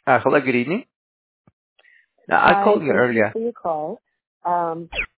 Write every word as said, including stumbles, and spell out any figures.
Uh, hello, good evening. Uh, I Hi, called you thank you earlier. for your call. Um,